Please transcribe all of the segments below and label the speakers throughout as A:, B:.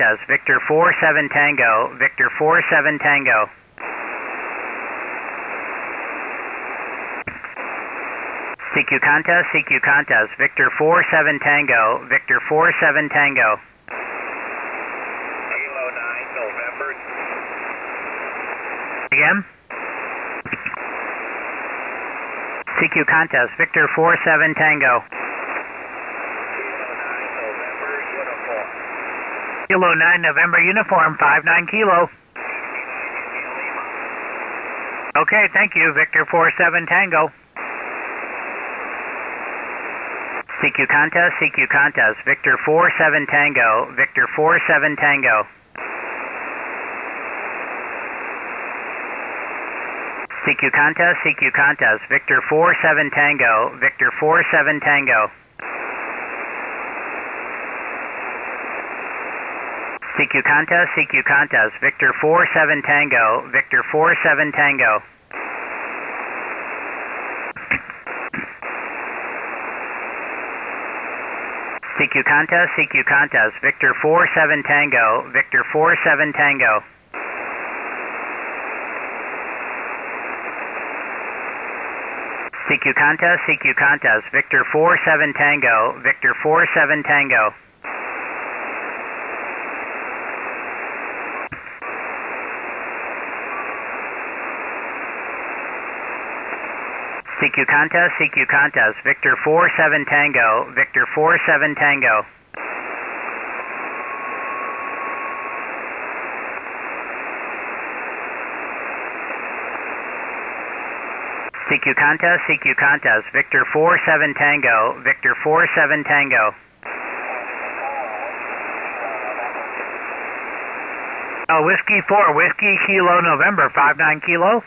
A: Victor 47 Tango, Victor 47 Tango. CQ contest, Victor 47 Tango, Victor 47 Tango.
B: Kilo 9, November.
A: Again? CQ contest, Victor 47 Tango.
B: Kilo 9, November, uniform.
A: Kilo 9 November uniform, 59 Kilo. Okay, thank you, Victor 47 Tango. CQ contest, Victor 47 Tango, Victor 47 Tango. CQ contest, Victor 47 Tango, Victor 47 Tango. CQ contest, Victor 47 Tango, Victor 47 Tango. CQ contest, Victor 47 Tango, Victor 47 Tango. CQ contest, Victor 47 Tango, Victor 47 Tango. CQ contest, Victor 47 Tango, Victor 47 Tango. CQ contest, Victor 47 Tango, Victor 47 Tango. Whiskey 4, Whiskey Kilo November, 59 Kilo.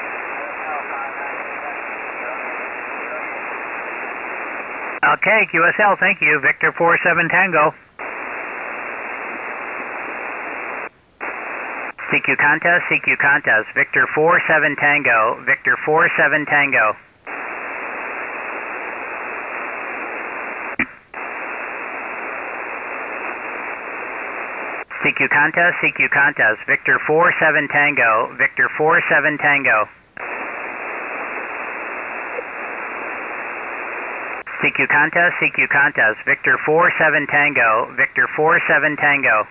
A: Okay, QSL, thank you. Victor 47 Tango. CQ contest, Victor 47 Tango, Victor 47 Tango. CQ contest, Victor 47 Tango, Victor 47 Tango. CQ contest, Victor 47 Tango, Victor 47 Tango.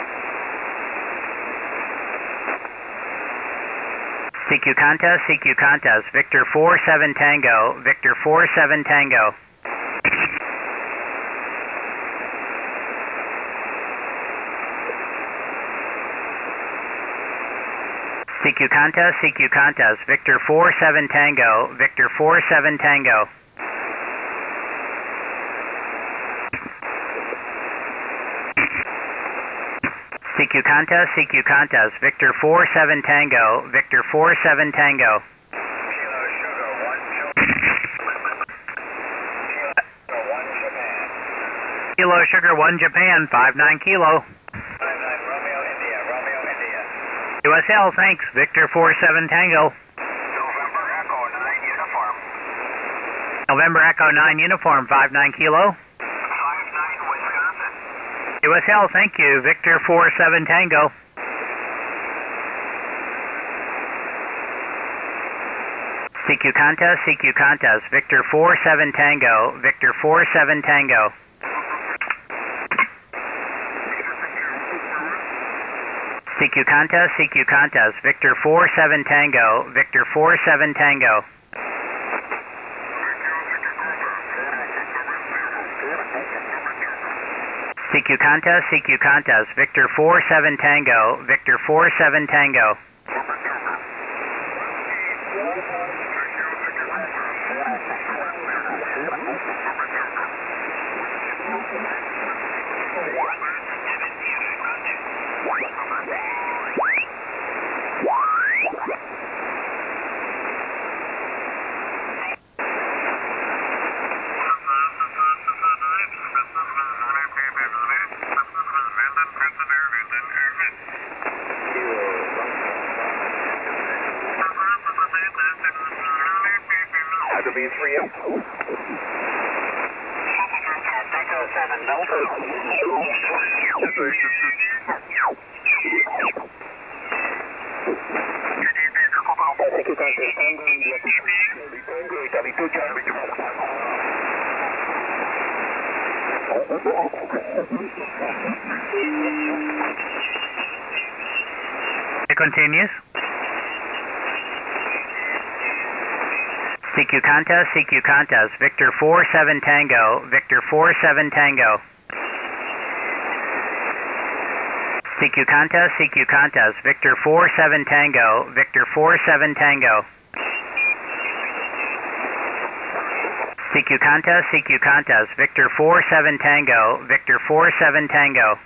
A: CQ contest, Victor 47 Tango, Victor 47 Tango. CQ contest, Victor 47 Tango, Victor 47 Tango. CQ contest, Victor 47 Tango, Victor 47 Tango. Kilo Sugar 1 Japan, 59 Kilo.
B: 59 Romeo India, Romeo India.
A: USL, thanks, Victor 47 Tango.
B: November Echo 9 uniform.
A: November Echo 9 uniform, 59 Kilo.
B: 59 Wisconsin.
A: USL, thank you, Victor 47 Tango. CQ contest, Victor 47 Tango, Victor 47 Tango. CQ contest, Victor 47 Tango, Victor 47 Tango. CQ contest, Victor 47 Tango, Victor 47 Tango.
B: Be 3 Echo 7 Delta.
C: Thank you, Contest. Tango, India. Tango, Italy 2 Charlie.
A: It continues. CQ contest, Victor 47 Tango, Victor 47 Tango. CQ contest, Victor 47 Tango, Victor 47 Tango. CQ contest, Victor 47 Tango, Victor 47 Tango.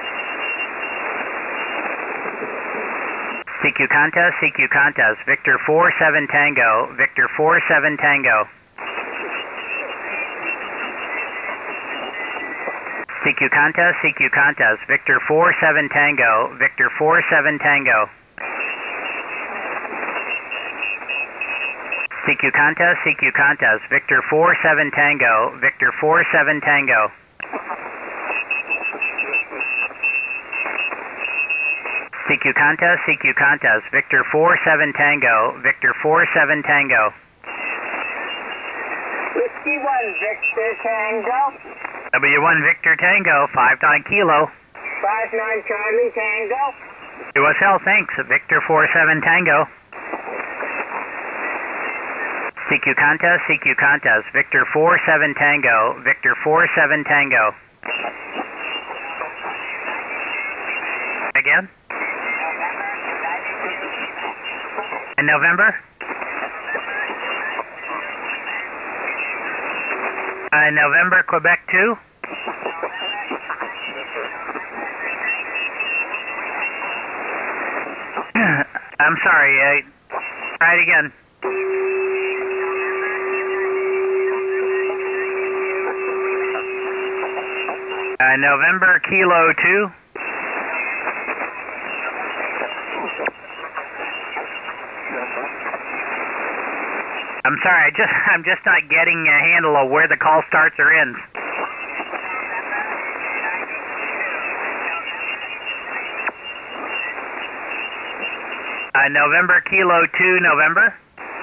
A: CQ contest, Victor 47 Tango, Victor 47 Tango. CQ contest, Victor 47 Tango, Victor 47 Tango. CQ contest, Victor 47 Tango, Victor 47 Tango. CQ contest, Victor 47 Tango, Victor 47 Tango.
C: Whiskey 1, Victor Tango.
A: W1 Victor Tango, 59 Kilo.
C: 59 Charlie Tango.
A: USL, thanks, Victor 47 Tango. CQ contest, Victor 47 Tango, Victor 47 Tango. Again? In November? November, Quebec 2? I'm sorry, try it again. November, Kilo 2? I'm sorry, I'm just not getting a handle of where the call starts or ends. November, Kilo 2, November?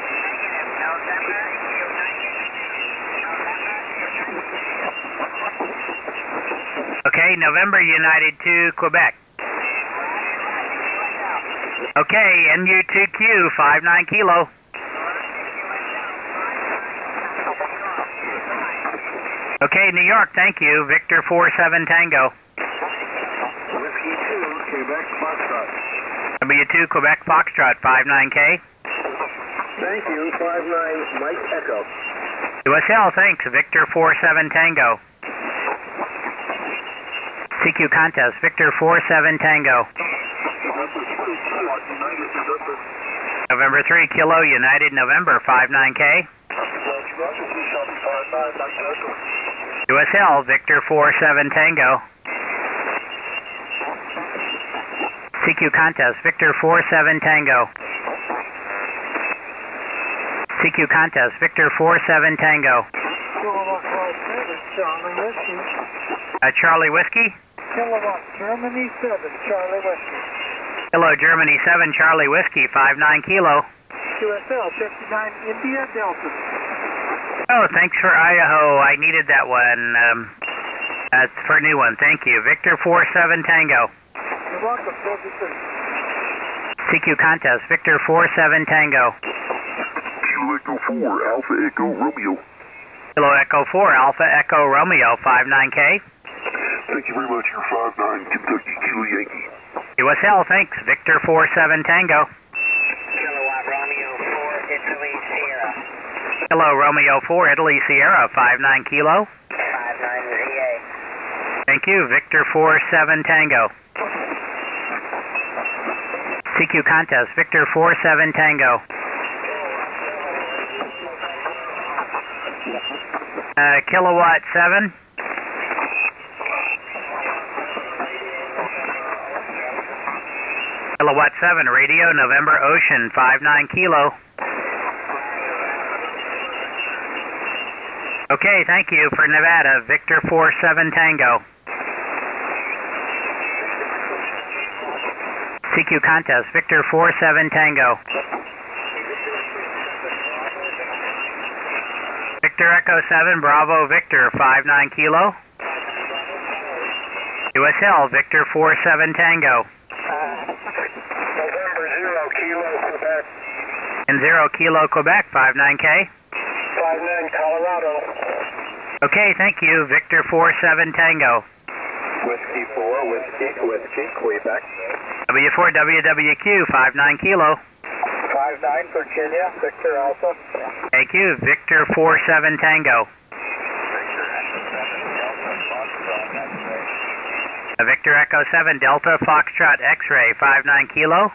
A: Okay, November, United 2, Quebec. Okay, MU2Q, 59 Kilo. Okay, New York, thank you. Victor 47 Tango.
C: Whiskey 2, Quebec Foxtrot.
A: W2 Quebec Foxtrot, 59K.
C: Thank you, 59 Mike Echo.
A: USL, thanks. Victor 47 Tango. CQ contest, Victor 47 Tango. November 3 Kilo, United November, 59K. USL, Victor 47 Tango. CQ contest, Victor 47 Tango. CQ contest, Victor 47 Tango. Charlie Whiskey?
C: Kilowatt Germany 7, Charlie Whiskey.
A: Hello, Germany 7, Charlie Whiskey, 59 Kilo.
C: QSL 59 India Delta.
A: Oh, thanks for Idaho. I needed that one. That's for a new one. Thank you. Victor 47 Tango.
C: You're welcome, 43.
A: CQ contest, Victor 47 Tango.
D: Kilo Echo 4, Alpha Echo Romeo.
A: Kilo Echo 4, Alpha Echo Romeo, 59K.
D: Thank you very much. You're 59 Kentucky Kilo Yankee.
A: USL, thanks. Victor 47 Tango.
B: Kilowatt Romeo 4, Italy Sierra.
A: Hello, Romeo 4, Italy Sierra, 59 Kilo.
B: 59 ZA.
A: Thank you. Victor 47 Tango. CQ contest, Victor 47 Tango. Kilowatt 7. Kilowatt 7, radio, November Ocean, 59 Kilo. Okay, thank you. For Nevada, Victor 47 Tango. CQ contest, Victor 47 Tango. Victor Echo 7, Bravo Victor 59 Kilo. USL, Victor 47 Tango.
C: November 0 Kilo Quebec.
A: And 0 Kilo Quebec, 59K.
C: 59 Colorado.
A: Okay, thank you. Victor 47 Tango.
C: Whiskey 4, Whiskey, Quebec.
A: W4WWQ, 59 Kilo.
C: 59 Virginia, Victor Alpha.
A: Thank you. Victor 47 Tango. Victor Echo 7, Delta Foxtrot X-Ray, 59 Kilo.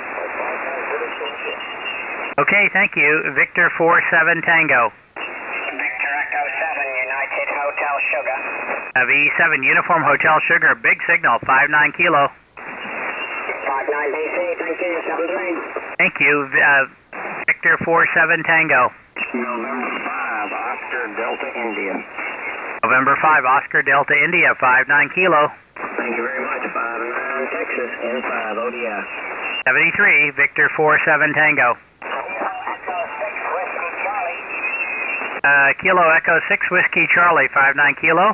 A: Okay, thank you. Victor 47 Tango.
B: Victor Echo 7, United Hotel Sugar.
A: VE7, Uniform Hotel Sugar, big signal, 59 Kilo.
B: 59 BC, thank you, 73.
A: Thank you. Victor 47 Tango.
C: November 5, Oscar Delta India.
A: November 5, Oscar Delta India, 59 Kilo.
C: Thank you very much. 59 Texas, N5 ODS.
A: 73, Victor 47 Tango. Kilo Echo 6 Whiskey Charlie, 59 Kilo.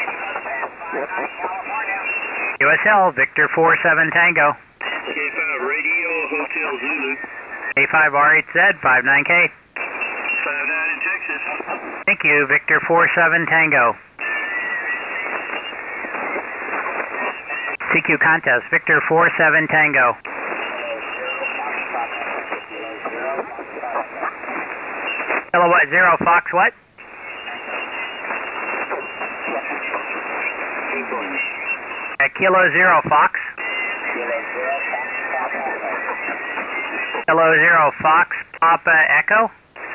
A: USL, Victor 47 Tango.
D: K5 Radio Hotel Zulu.
A: A5 R8Z, 59K.
D: 59 in Texas.
A: Thank you, Victor 47 Tango. CQ contest, Victor 47 Tango. Hello, what? 0 Fox what? Kilo 0 Fox. Kilo 0 Fox Papa Echo.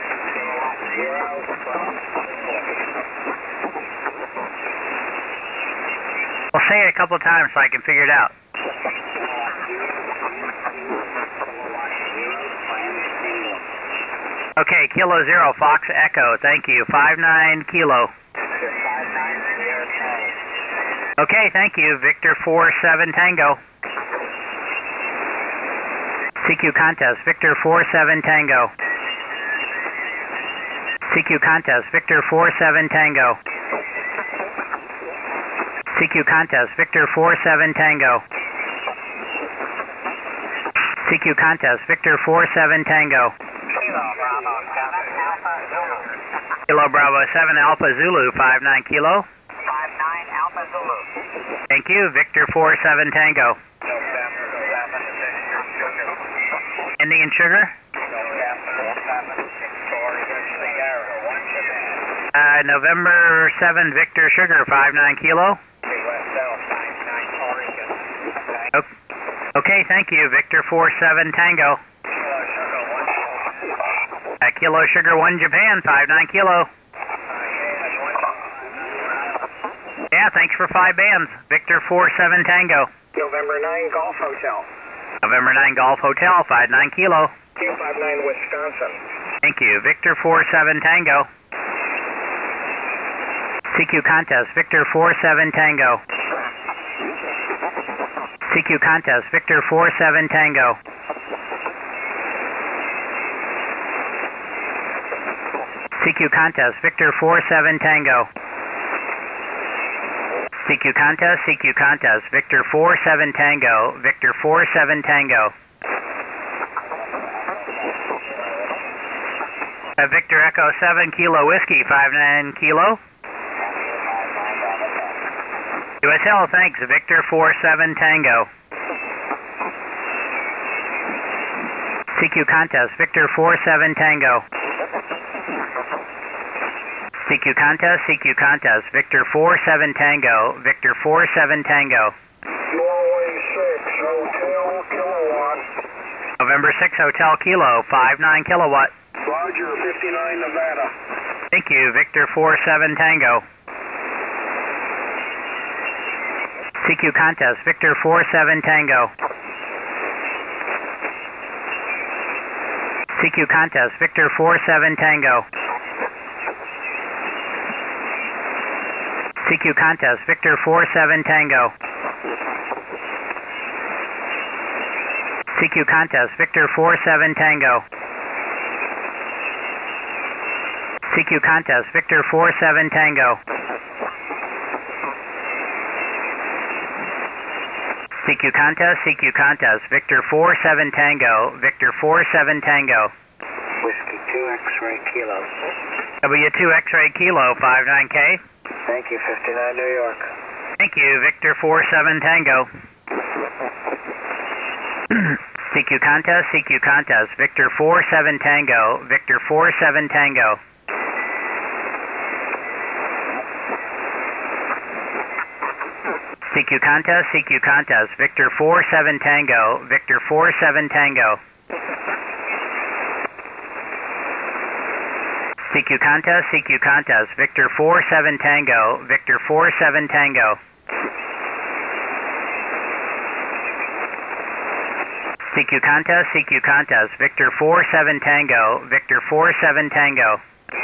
A: Well, say it a couple times so I can figure it out. Okay, Kilo 0 Fox Echo. Thank you. 59 Kilo. Okay, thank you. Victor 47 Tango. CQ contest, Victor 47 Tango. CQ contest, Victor 47 Tango. CQ contest, Victor 47 Tango. CQ contest, Victor 47 Tango. Kilo Bravo 7 Alpha Zulu, 59 Kilo.
B: 59 Alpha Zulu.
A: Thank you, Victor 47 Tango. Indian Sugar? November 7 Victor Sugar, 59 Kilo. Okay, thank you, Victor 47 Tango. Kilo Sugar 1 Japan, 59 Kilo. Yeah, thanks for 5 bands. Victor 47 Tango.
C: November 9 Golf Hotel.
A: November 9 Golf Hotel, 59 Kilo.
C: Q59 Wisconsin.
A: Thank you. Victor 47 Tango. CQ contest, Victor 47 Tango. CQ contest, Victor 47 Tango. CQ contest, Victor 47 Tango. CQ contest, CQ contest, Victor 47 Tango, Victor 47 Tango. Victor Echo 7 Kilo Whiskey, 59 Kilo. USL, thanks, Victor 47 Tango. CQ contest, Victor 47 Tango. CQ contest, CQ contest, Victor 47 Tango, Victor 47 Tango.
C: Norway 6 Hotel Kilowatt.
A: November 6 Hotel Kilo, 59 Kilowatt.
C: Roger, 59 Nevada.
A: Thank you, Victor 47 Tango. CQ contest, Victor 47 Tango. CQ contest, Victor 47 Tango. CQ contest, Victor 47 Tango. CQ contest, Victor 47 Tango. CQ contest, Victor 47 Tango. CQ contest, Victor 47 Tango, Victor 47 Tango.
B: Whiskey 2 X-ray Kilo.
A: W2 X-ray Kilo, 59K.
B: Thank you, 59 New York.
A: Thank you, Victor 47 Tango. CQ contest, Victor 47 Tango, Victor 47 Tango. CQ contest, Victor 47 Tango, Victor 47 Tango. CQ contest, Victor 47 Tango, Victor 47 Tango. CQ contest, Victor 47 Tango, Victor 47 Tango.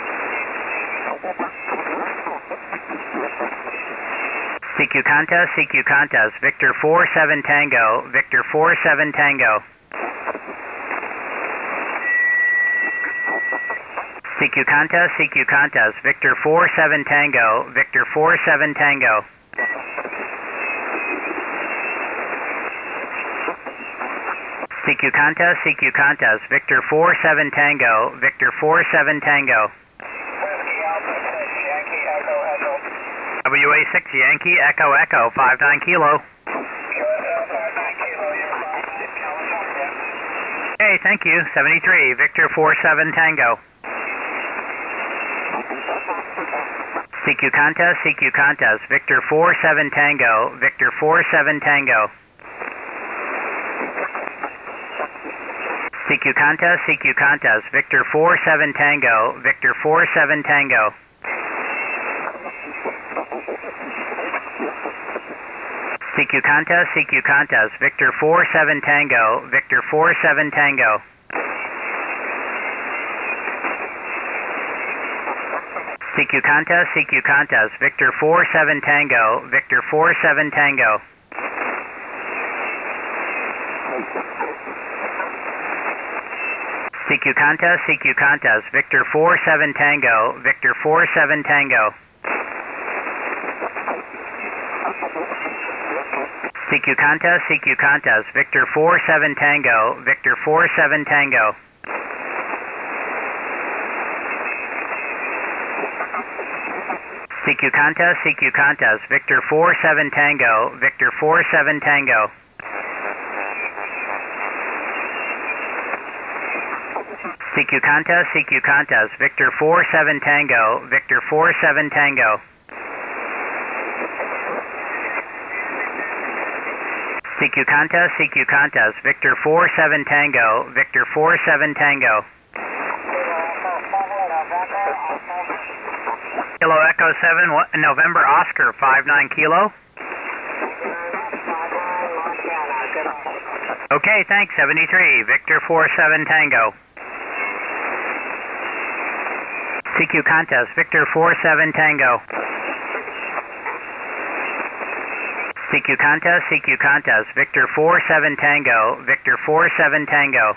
A: CQ contest, Victor 47 Tango, Victor 47 Tango. CQ contest, Victor 47 Tango, Victor 47 Tango. CQ contest, Victor 47 Tango, Victor 47 Tango. WA6 Yankee Echo Echo 59 Kilo. Hey, thank you. 73 Victor 47 Tango. CQ contest, Victor 47 Tango, Victor 47 Tango. CQ contest, Victor 47 Tango, Victor 47 Tango. CQ contest, Victor 47 Tango, Victor 47 Tango. CQ contest, Victor 47 Tango, Victor 47 Tango. CQ contest, Victor 47 Tango, Victor 47 Tango. CQ contest, Victor 47 Tango, Victor 47 Tango. CQ contest, Victor 47 Tango, Victor 47 Tango. CQ contest, Victor 47 Tango, Victor 47 Tango. CQ contest, Victor 47 Tango, Victor 47 Tango. Kilo Echo 7, November Oscar 59 Kilo. Okay, thanks, 73, Victor 47 Tango. CQ contest, Victor 47 Tango. CQ contest, Victor 47 Tango, Victor 47 Tango.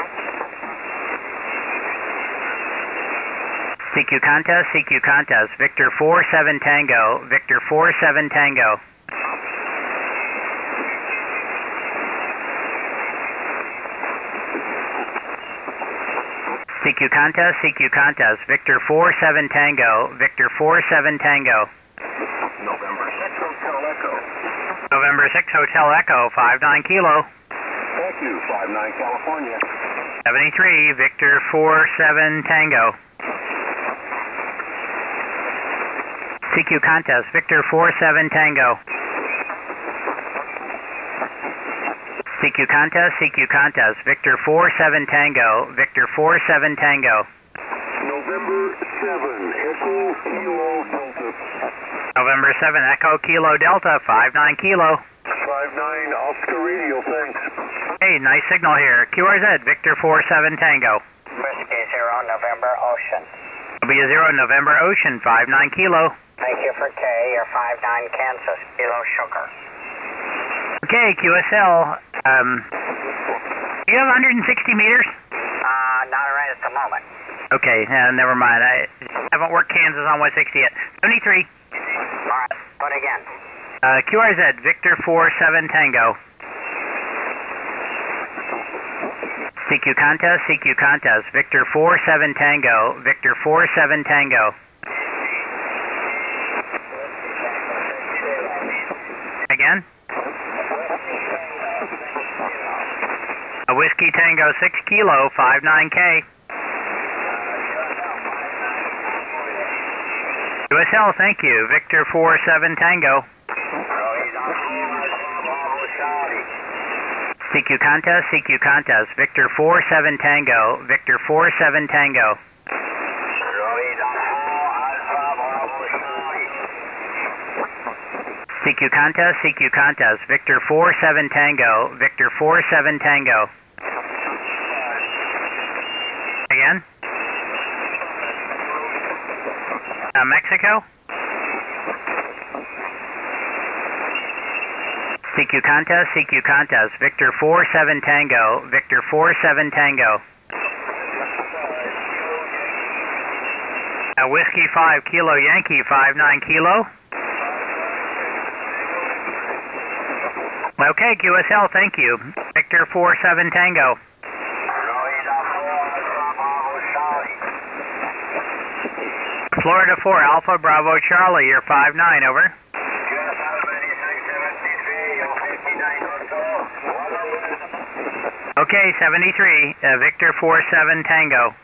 A: CQ contest, Victor 47 Tango, Victor 47 Tango. CQ contest, Victor 47 Tango, Victor 47 Tango. November 6 Hotel Echo 59 Kilo.
C: Thank you, 59 California.
A: 73 Victor 47 Tango. CQ contest, Victor 47 Tango. CQ contest, Victor 47 Tango, Victor 47 Tango.
D: November 7, Echo Kilo Delta.
A: November 7 Echo Kilo Delta 59 Kilo.
D: 59 Oscar Radio, thanks.
A: Hey, nice signal here. QRZ, Victor 47 Tango.
B: Whiskey 0 November Ocean.
A: W0 November Ocean 59 Kilo.
B: Thank you for K. You're 59 Kansas, Kilo Sugar.
A: Okay, QSL. You have 160 meters?
B: Not right at the moment.
A: Okay, never mind. I haven't worked Kansas on 160 yet. 73.
B: Alright, put again.
A: QRZ, Victor 47 Tango. CQ contest, Victor 47 Tango, Victor 47 Tango. Again? Whiskey Tango 6 Kilo, 59K. USL, thank you. Victor 47 Tango. CQ contest, Victor 47 Tango, Victor 47 Tango. CQ contest, Victor 47 Tango, Victor 47 Tango. Again? Mexico? CQ contest, Victor 47 Tango, Victor 47 Tango. Whiskey 5 Kilo Yankee, 59 Kilo. Okay, QSL, thank you. Victor 47 Tango. Florida 4 Alpha Bravo Charlie, you're 59, over. Okay, 73, Victor 47 Tango.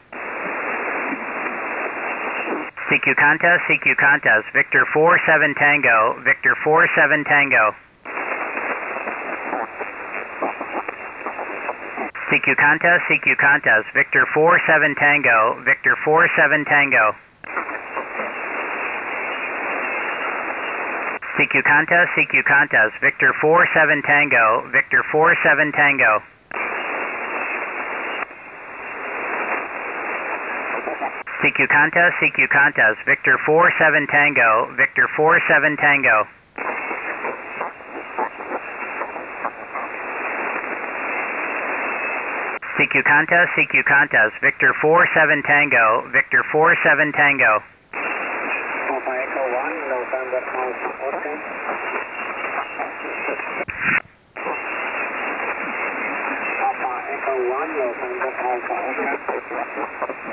A: CQ contest, Victor 47 Tango, Victor 47 Tango. CQ contest, Victor 47 Tango, Victor 47 Tango. CQ contest, Victor 47 Tango, Victor 47 Tango. CQ contest, Victor 47 Tango, Victor 47 Tango. CQ contest, Victor 47 Tango, Victor 47 Tango.
C: Papa Echo 1, November Alpha, okay. Papa Echo 1, November Alpha, okay.